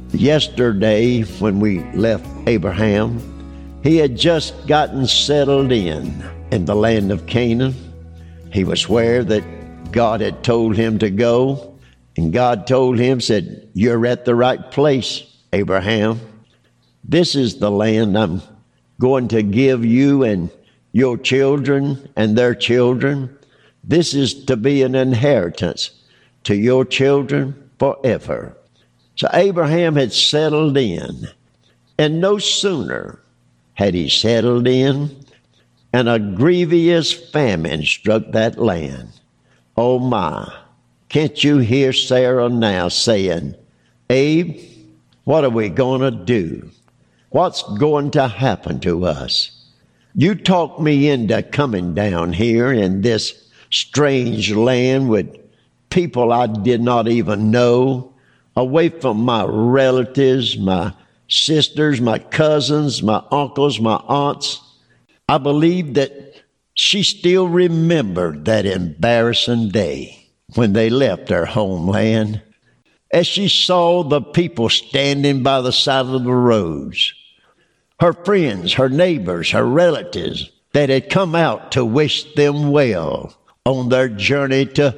Yesterday, when we left Abraham, he had just gotten settled in the land of Canaan. He was where that God had told him to go, and God told him, said, "You're at the right place, Abraham. This is the land I'm going to give you and your children and their children. This is to be an inheritance to your children forever." So Abraham had settled in, and no sooner had he settled in, and a grievous famine struck that land. Oh my, can't you hear Sarah now saying, "Abe, what are we going to do? What's going to happen to us? You talked me into coming down here in this strange land with people I did not even know, away from my relatives, my sisters, my cousins, my uncles, my aunts." I believe that she still remembered that embarrassing day when they left their homeland, as she saw the people standing by the side of the roads, her friends, her neighbors, her relatives that had come out to wish them well on their journey to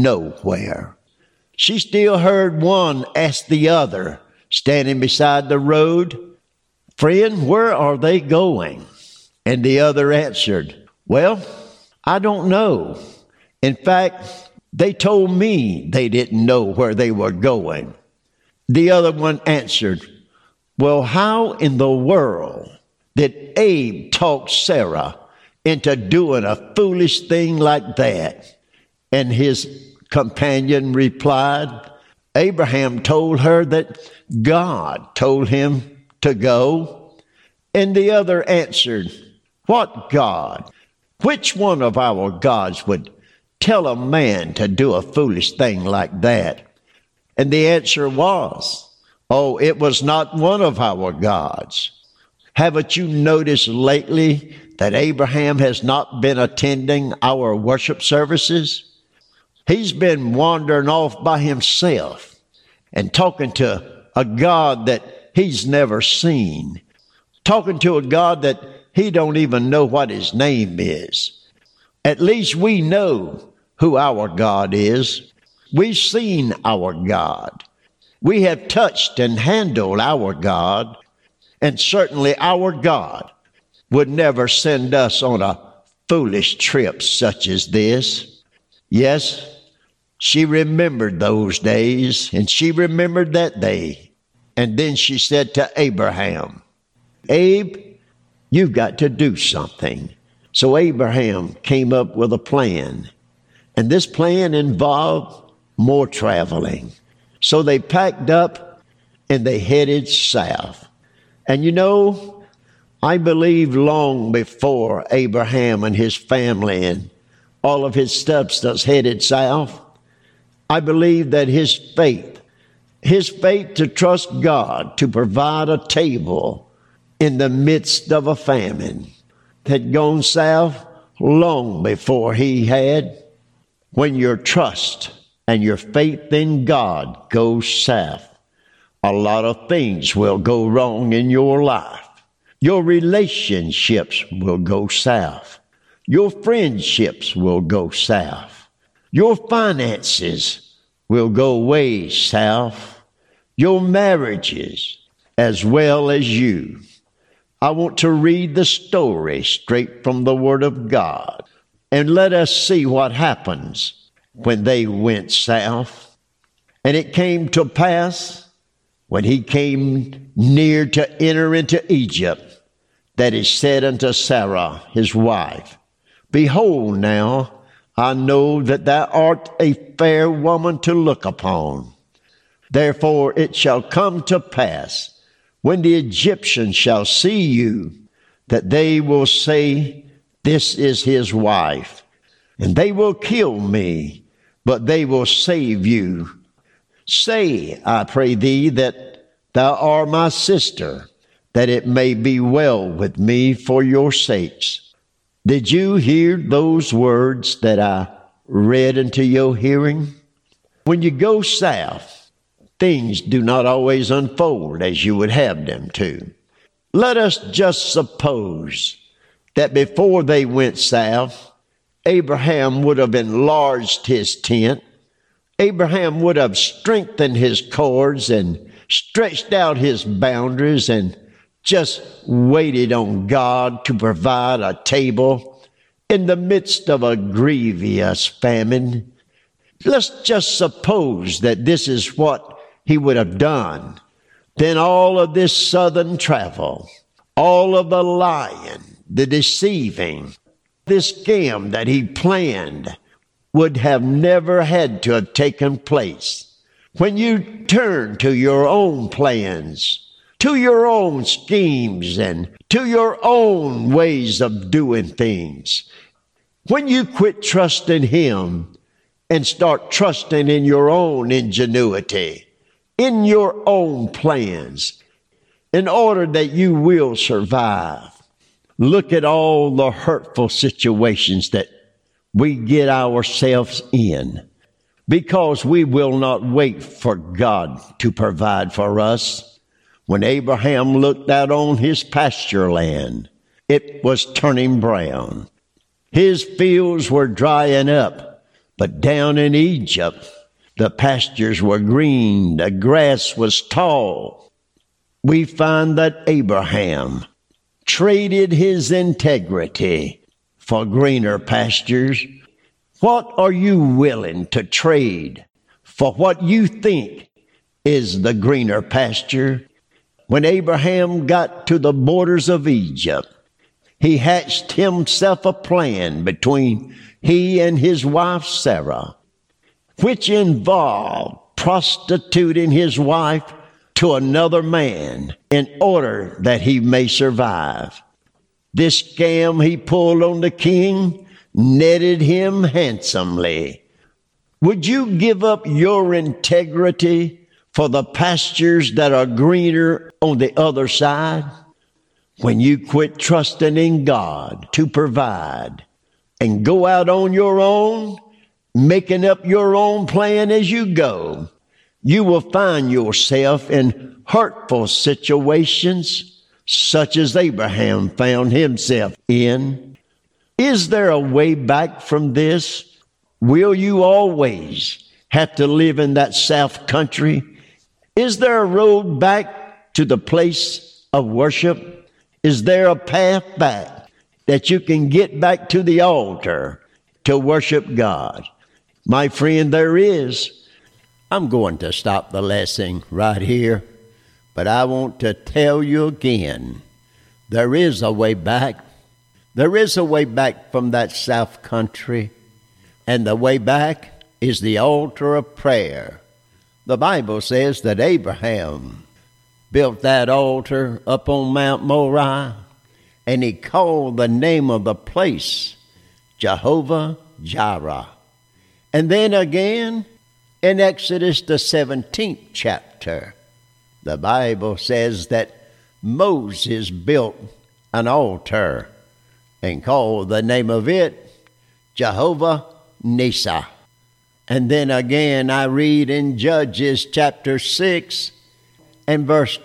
nowhere. She still heard one ask the other, standing beside the road, "Friend, where are they going?" And the other answered, "Well, I don't know. In fact, they told me they didn't know where they were going." The other one answered, "Well, how in the world did Abe talk Sarah into doing a foolish thing like that?" And his companion replied, "Abraham told her that God told him to go." And the other answered, "What God? Which one of our gods would tell a man to do a foolish thing like that?" And the answer was, "Oh, it was not one of our gods. Haven't you noticed lately that Abraham has not been attending our worship services? He's been wandering off by himself and talking to a God that he's never seen, talking to a God that he don't even know what his name is. At least we know who our God is. We've seen our God. We have touched and handled our God, and certainly our God would never send us on a foolish trip such as this." Yes, she remembered those days, and she remembered that day. And then she said to Abraham, "Abe, you've got to do something." So Abraham came up with a plan, and this plan involved more traveling. So they packed up and they headed south. And you know, I believe long before Abraham and his family and all of his substance headed south, I believe that his faith to trust God to provide a table in the midst of a famine had gone south long before he had. When your trust and your faith in God goes south, a lot of things will go wrong in your life. Your relationships will go south. Your friendships will go south. Your finances will go way south. Your marriages as well as you. I want to read the story straight from the Word of God, and let us see what happens when they went south. And it came to pass, when he came near to enter into Egypt, that he said unto Sarah his wife, "Behold now, I know that thou art a fair woman to look upon. Therefore it shall come to pass, when the Egyptians shall see you, that they will say, This is his wife. And they will kill me, but they will save you. Say, I pray thee, that thou art my sister, that it may be well with me for your sakes." Did you hear those words that I read into your hearing? When you go south, things do not always unfold as you would have them to. Let us just suppose that before they went south, Abraham would have enlarged his tent. Abraham would have strengthened his cords and stretched out his boundaries and just waited on God to provide a table in the midst of a grievous famine. Let's just suppose that this is what he would have done. Then all of this southern travel, all of the lying, the deceiving, this scam that he planned would have never had to have taken place. When you turn to your own plans, to your own schemes, and to your own ways of doing things, when you quit trusting him and start trusting in your own ingenuity, in your own plans, in order that you will survive. Look at all the hurtful situations that we get ourselves in because we will not wait for God to provide for us. When Abraham looked out on his pasture land, it was turning brown. His fields were drying up, but down in Egypt, the pastures were green, the grass was tall. We find that Abraham traded his integrity for greener pastures. What are you willing to trade for what you think is the greener pasture? When Abraham got to the borders of Egypt, he hatched himself a plan between he and his wife Sarah, which involved prostituting his wife to another man in order that he may survive. This scam he pulled on the king netted him handsomely. Would you give up your integrity for the pastures that are greener on the other side? When you quit trusting in God to provide and go out on your own, making up your own plan as you go, you will find yourself in hurtful situations such as Abraham found himself in. Is there a way back from this? Will you always have to live in that south country? Is there a road back to the place of worship? Is there a path back that you can get back to the altar to worship God? My friend, there is. I'm going to stop the lesson right here, but I want to tell you again, there is a way back. There is a way back from that south country, and the way back is the altar of prayer. The Bible says that Abraham built that altar up on Mount Moriah, and he called the name of the place Jehovah Jireh. And then again, in Exodus the 17th chapter, the Bible says that Moses built an altar and called the name of it Jehovah Nissi. And then again I read in Judges chapter 6 and verse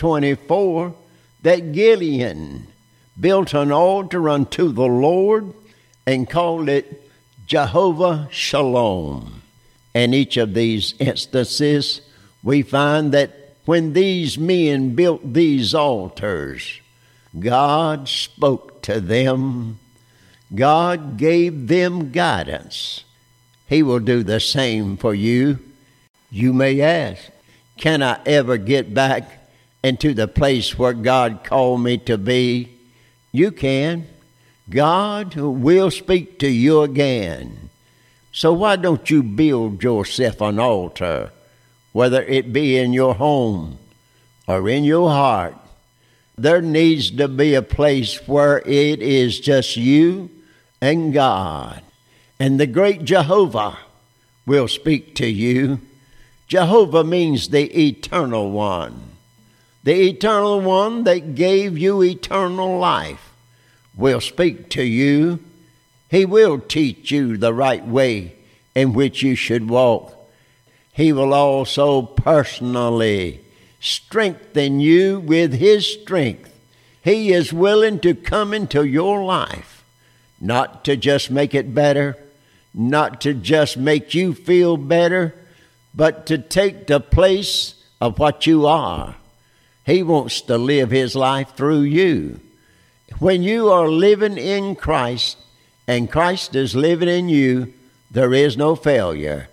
24 that Gideon built an altar unto the Lord and called it Jehovah Shalom. In each of these instances, we find that when these men built these altars, God spoke to them. God gave them guidance. He will do the same for you. You may ask, can I ever get back into the place where God called me to be? You can. God will speak to you again. So why don't you build yourself an altar, whether it be in your home or in your heart? There needs to be a place where it is just you and God. And the great Jehovah will speak to you. Jehovah means the eternal one. The eternal one that gave you eternal life will speak to you. He will teach you the right way in which you should walk. He will also personally strengthen you with His strength. He is willing to come into your life, not to just make it better, not to just make you feel better, but to take the place of what you are. He wants to live His life through you. When you are living in Christ and Christ is living in you, there is no failure.